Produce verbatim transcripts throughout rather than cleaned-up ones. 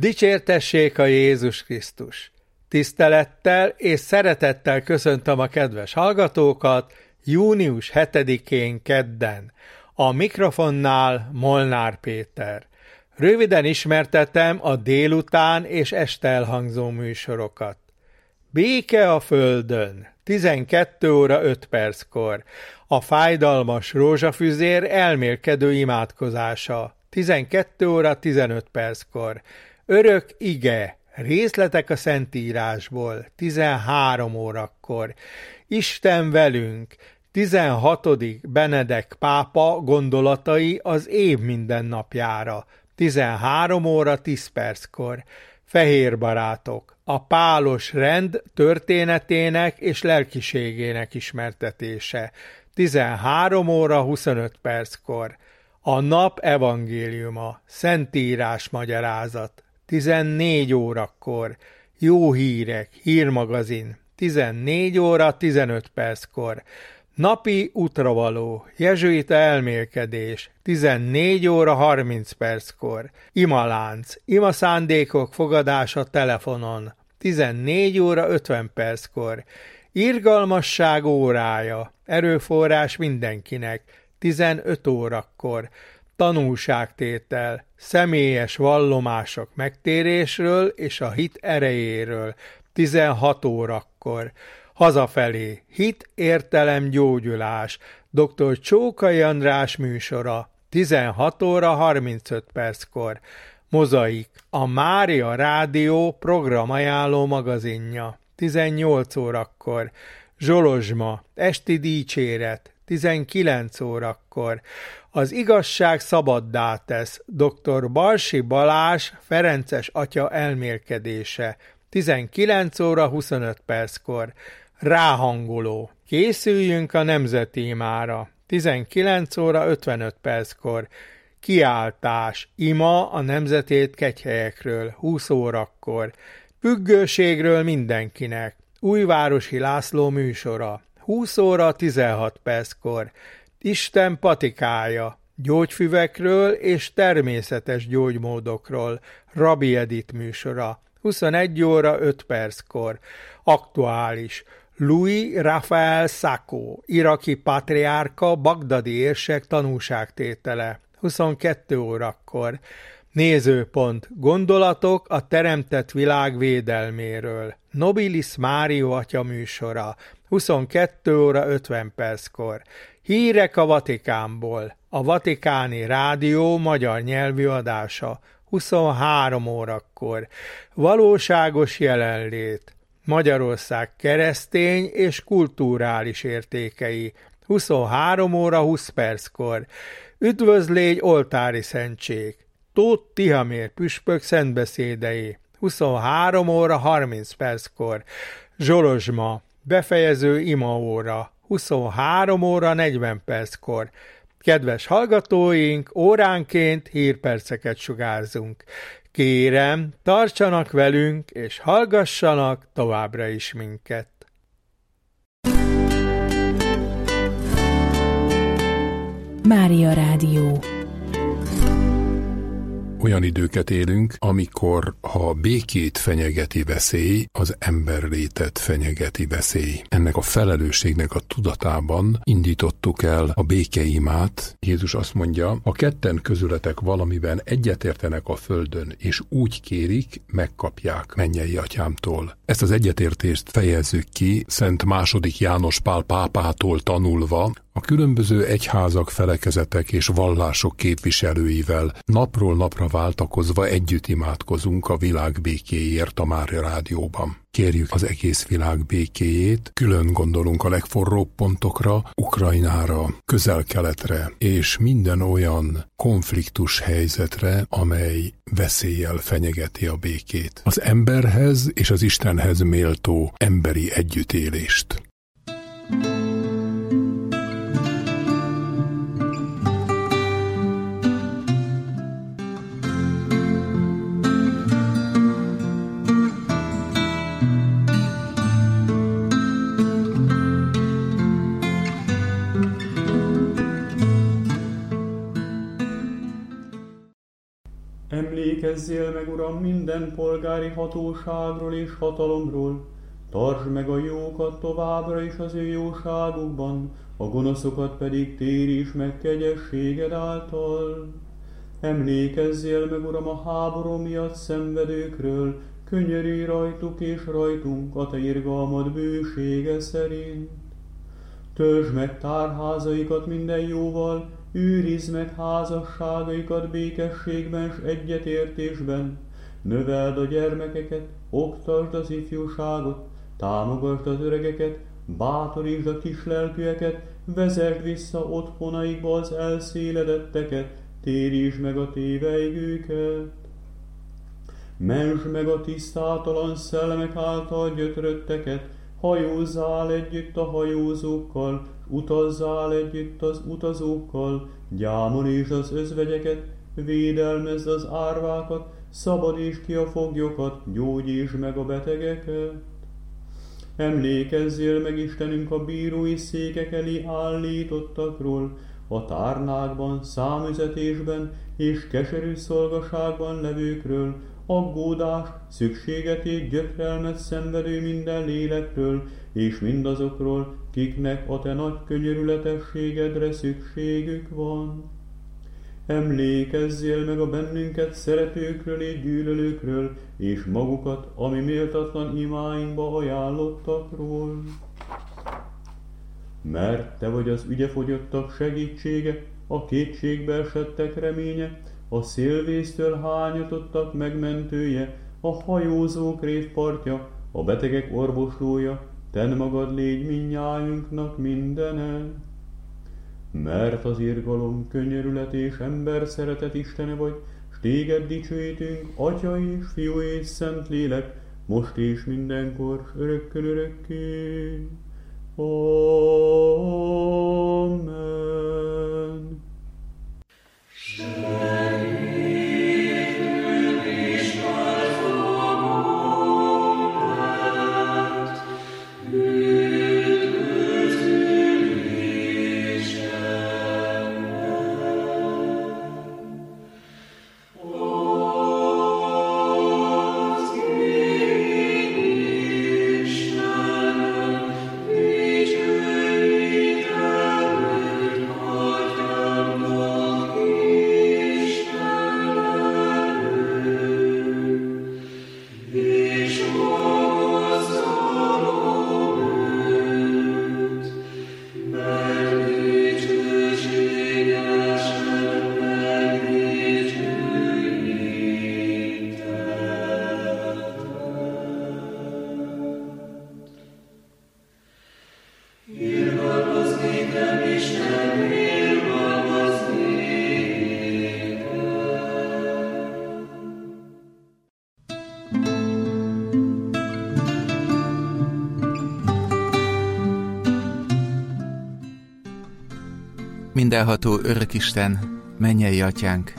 Dicsértessék a Jézus Krisztus! Tisztelettel és szeretettel köszöntöm a kedves hallgatókat június hetedikén kedden. A mikrofonnál Molnár Péter. Röviden ismertetem a délután és este elhangzó műsorokat. Béke a földön, tizenkét óra öt perckor. A fájdalmas rózsafüzér elmélkedő imádkozása, tizenkét óra tizenöt perckor. Örök ige, részletek a Szentírásból, tizenhárom órakor. Isten velünk, tizenhatodik Benedek pápa gondolatai az év mindennapjára, tizenhárom óra tíz perckor. Fehér barátok, a pálos rend történetének és lelkiségének ismertetése, tizenhárom óra huszonöt perckor. A nap evangéliuma, Szentírás magyarázat, tizennégy órakor. Jó hírek, hírmagazin, tizennégy óra tizenöt perckor. Napi útravaló, jezsuita elmélkedés, tizennégy óra harminc perckor. Imalánc, imaszándékok fogadása telefonon, tizennégy óra ötven perckor. Irgalmasság órája, erőforrás mindenkinek, tizenöt órakor. Tanúságtétel, személyes vallomások megtérésről és a hit erejéről, tizenhat órakor. Hazafelé, hit, értelem, gyógyulás, dr. Csókai András műsora, tizenhat óra harmincöt perckor. Mozaik, a Mária Rádió programajánló magazinja, tizennyolc órakor. Zsolozsma, esti dicséret, tizenkilenc órakor. Az igazság szabaddá tesz, dr. Balsi Balázs Ferences atya elmélkedése, tizenkilenc óra huszonöt perckor. Ráhangoló, készüljünk a nemzeti imára, tizenkilenc óra ötvenöt perckor. Kiáltás, ima a nemzetét kegyhelyekről, húsz órakor. Függőségről mindenkinek, Újvárosi László műsora, húsz óra tizenhat perckor. Isten patikája, gyógyfüvekről és természetes gyógymódokról, Rabbi Edith műsora, huszonegy óra öt perckor. Aktuális, Louis Raphael Sacco, iraki patriárka, bagdadi érsek tanúságtétele, huszonkettő órakor. Nézőpont, gondolatok a teremtett világ védelméről, Nobilis Mário atya műsora, huszonkettő óra ötven perckor. Hírek a Vatikánból, a Vatikáni Rádió magyar nyelvű adása, huszonhárom órakor. Valóságos jelenlét, Magyarország keresztény és kulturális értékei, huszonhárom óra húsz perckor. Üdvözlégy oltári szentség, Tóth Tihamér püspök szentbeszédei, huszonhárom óra harminc perckor. Zsolozsma, befejező imaóra, huszonhárom óra negyven perckor. Kedves hallgatóink, óránként hírperceket sugárzunk. Kérem, tartsanak velünk, és hallgassanak továbbra is minket. Mária Rádió. Olyan időket élünk, amikor ha a békét fenyegeti veszély, az emberlétet fenyegeti veszély. Ennek a felelősségnek a tudatában indítottuk el a békeimát. Jézus azt mondja, ha ketten közületek valamiben egyetértenek a földön, és úgy kérik, megkapják mennyei atyámtól. Ezt az egyetértést fejezzük ki Szent második János Pál pápától tanulva, a különböző egyházak, felekezetek és vallások képviselőivel napról napra váltakozva együtt imádkozunk a világ békéért a Mária Rádióban. Kérjük az egész világ békéjét, külön gondolunk a legforróbb pontokra, Ukrajnára, Közel-Keletre és minden olyan konfliktus helyzetre, amely veszéllyel fenyegeti a békét. Az emberhez és az Istenhez méltó emberi együttélést. Emlékezzél meg, Uram, minden polgári hatóságról és hatalomról, tartsd meg a jókat továbbra is az ő jóságukban, a gonoszokat pedig téríts meg kegyességed által. Emlékezzél meg, Uram, a háború miatt szenvedőkről, könyörülj rajtuk és rajtunk a te irgalmad bősége szerint. Töltsd meg tárházaikat minden jóval, őrizd meg házasságaikat békességben s egyetértésben, növeld a gyermekeket, oktasd az ifjúságot, támogasd az öregeket, bátorítsd a kislelkűeket, vezesd vissza otthonaikba az elszéledetteket, térítsd meg a téveigőket. Mentsd meg a tisztátalan szellemek által gyötrötteket, hajózzál együtt a hajózókkal, utazzál együtt az utazókkal, gyámolítsd az özvegyeket, védelmezd az árvákat, szabadítsd ki a foglyokat, gyógyítsd meg a betegeket. Emlékezzél meg, Istenünk, a bírói székek elé állítottakról, a tárnákban, számüzetésben és keserű szolgaságban levőkről, aggódást, szükségetét, gyötrelmet szenvedő minden lélekről, és mindazokról, kiknek a te nagy könyörületességedre szükségük van. Emlékezzél meg a bennünket szeretőkről és gyűlölőkről, és magukat, ami méltatlan imáinkba ajánlottakról. Mert te vagy az ügyefogyottak segítsége, a kétségbe esettek reménye, a szélvésztől hányatottak megmentője, a hajózók révpartja, a betegek orvoslója, tenn magad légy mindnyájunknak mindenen. Mert az irgalom, könyörület és ember szeretet Istene vagy, s téged dicsőítünk, Atya és Fiú és Szent Lélek, most és mindenkor, s örökkön örökké. Amen. Mindenható Örökisten, mennyei Atyánk,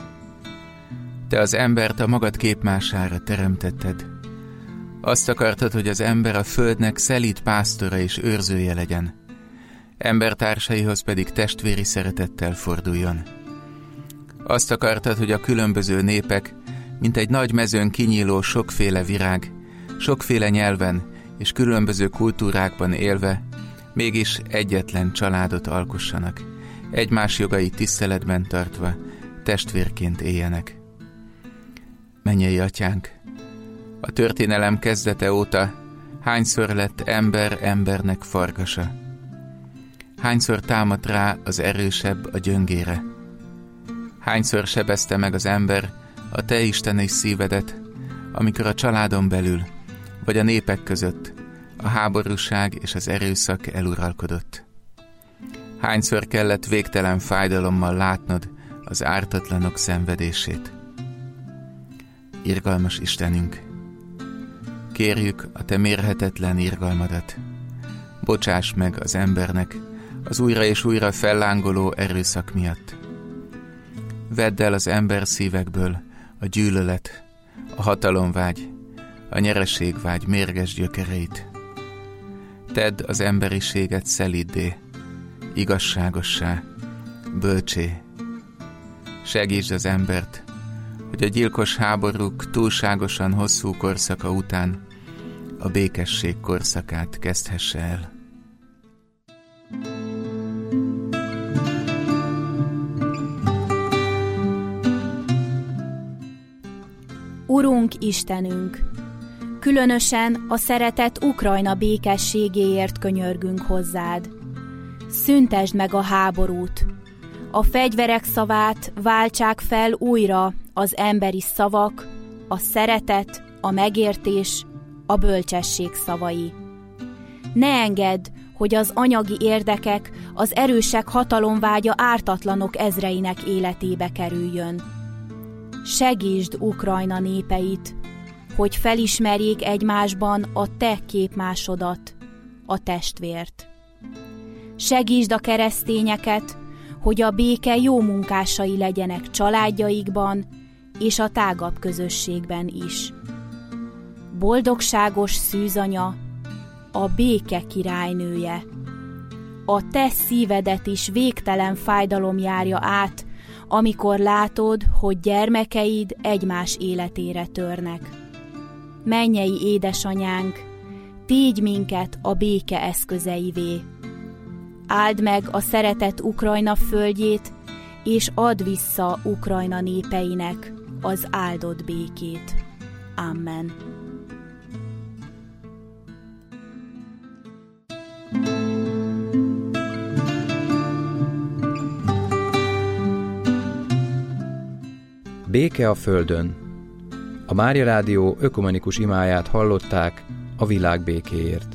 Te az embert a magad képmására teremtetted. Azt akartad, hogy az ember a földnek szelíd pásztora és őrzője legyen, embertársaihoz pedig testvéri szeretettel forduljon. Azt akartad, hogy a különböző népek, mint egy nagy mezőn kinyíló sokféle virág, sokféle nyelven és különböző kultúrákban élve, mégis egyetlen családot alkossanak, egymás jogait tiszteletben tartva, testvérként éljenek. Mennyei Atyánk, a történelem kezdete óta hányszor lett ember embernek farkasa? Hányszor támadt rá az erősebb a gyöngére? Hányszor sebezte meg az ember a te isteni szívedet, amikor a családon belül, vagy a népek között a háborúság és az erőszak eluralkodott? Hányszor kellett végtelen fájdalommal látnod az ártatlanok szenvedését? Irgalmas Istenünk, kérjük a te mérhetetlen irgalmadat. Bocsáss meg az embernek az újra és újra fellángoló erőszak miatt. Vedd el az ember szívekből a gyűlölet, a hatalomvágy, a nyereségvágy mérges gyökereit. Tedd az emberiséget szeliddé, igazságossá, bölcsé. Segítsd az embert, hogy a gyilkos háborúk túlságosan hosszú korszaka után a békesség korszakát kezdhesse el. Urunk Istenünk, különösen a szeretett Ukrajna békességéért könyörgünk hozzád. Szüntesd meg a háborút, a fegyverek szavát váltsák fel újra az emberi szavak, a szeretet, a megértés, a bölcsesség szavai. Ne engedd, hogy az anyagi érdekek, az erősek hatalomvágya ártatlanok ezreinek életébe kerüljön. Segítsd Ukrajna népeit, hogy felismerjék egymásban a te képmásodat, a testvért. Segítsd a keresztényeket, hogy a béke jó munkásai legyenek családjaikban és a tágabb közösségben is. Boldogságos szűzanya, a béke királynője. A te szívedet is végtelen fájdalom járja át, amikor látod, hogy gyermekeid egymás életére törnek. Mennyei édesanyánk, tégy minket a béke eszközeivé. Áld meg a szeretett Ukrajna földjét, és add vissza Ukrajna népeinek az áldott békét. Amen. Béke a földön. A Mária Rádió ökumenikus imáját hallották a világ békéért.